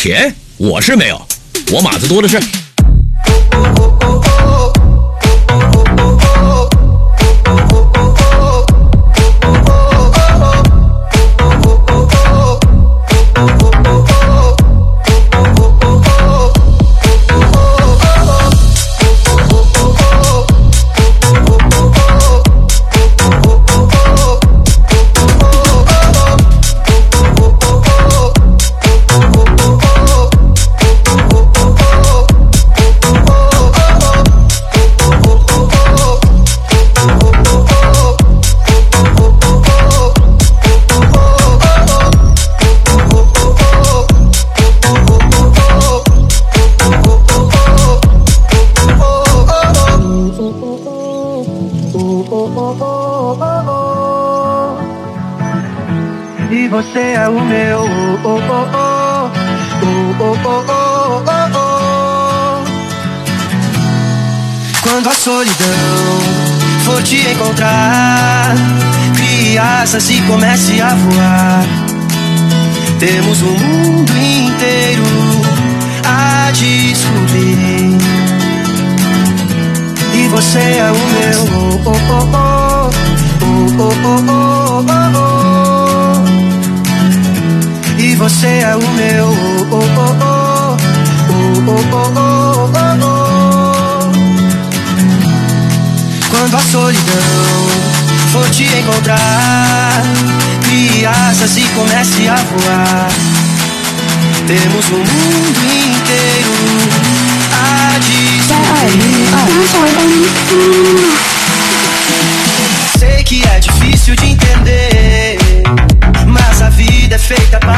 钱我是没有，我马子多的是。 E você é o meu Quando a solidão for te encontrar, crie asas e comece a voar. Temos o mundo inteiro a descobrir. E você é o meu E você é o meu Quando a solidão for te encontrar, crie asas e comece a voar. Temos o mundo inteiro a descobrir. Sei que é difícil de entender, mas a vida é feita para